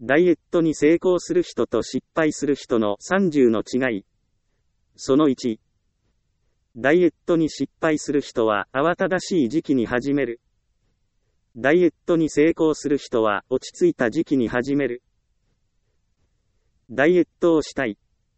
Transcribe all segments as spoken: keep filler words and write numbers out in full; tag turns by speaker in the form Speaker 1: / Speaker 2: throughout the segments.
Speaker 1: ダイエットに成功する人と失敗する人のさんじゅうの違い。そのいち。ダイエットに失敗する人は慌ただしい時期に始める。ダイエットに成功する人は落ち着いた時期に始める。ダイエットをしたい。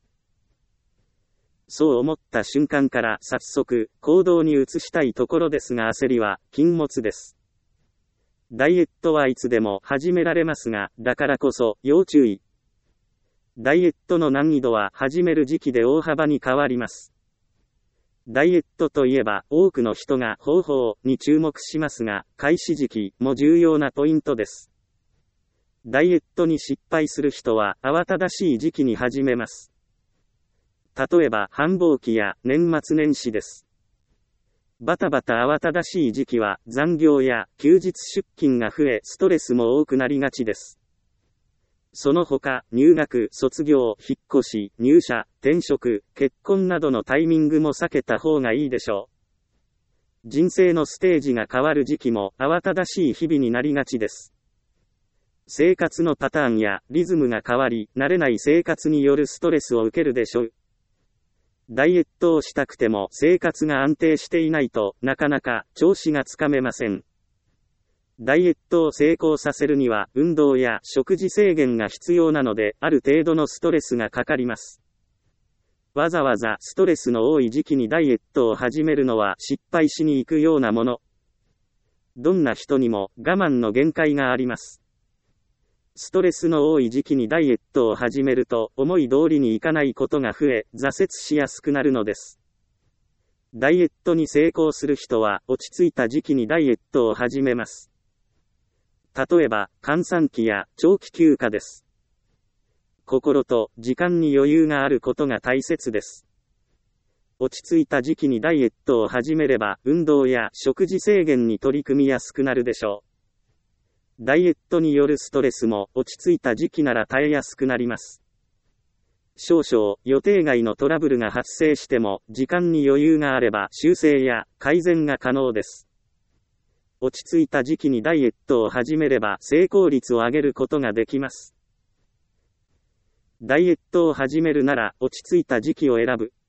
Speaker 1: そう思った瞬間から早速行動に移したいところですが、焦りは禁物です。ダイエットはいつでも始められますが、だからこそ要注意。ダイエットの難易度は始める時期で大幅に変わります。ダイエットといえば多くの人が方法に注目しますが、開始時期も重要なポイントです。ダイエットに失敗する人は慌ただしい時期に始めます。例えば繁忙期や年末年始です。バタバタ慌ただしい時期は残業や休日出勤が増え、ストレスも多くなりがちです。その他、入学、卒業、引っ越し、入社、転職、結婚などのタイミングも避けた方がいいでしょう。人生のステージが変わる時期も慌ただしい日々になりがちです。生活のパターンやリズムが変わり、慣れない生活によるストレスを受けるでしょう。ダイエットをしたくても生活が安定していないとなかなか調子がつかめません。ダイエットを成功させるには運動や食事制限が必要なので、ある程度のストレスがかかります。わざわざストレスの多い時期にダイエットを始めるのは失敗しに行くようなもの。どんな人にも我慢の限界があります。ストレスの多い時期にダイエットを始めると思い通りにいかないことが増え、挫折しやすくなるのです。ダイエットに成功する人は落ち着いた時期にダイエットを始めます。例えば、閑散期や長期休暇です。心と時間に余裕があることが大切です。落ち着いた時期にダイエットを始めれば、運動や食事制限に取り組みやすくなるでしょう。ダイエットによるストレスも落ち着いた時期なら耐えやすくなります。少々予定外のトラブルが発生しても、時間に余裕があれば修正や改善が可能です。落ち着いた時期にダイエットを始めれば成功率を上げることができます。ダイエットを始めるなら落ち着いた時期を選ぶ。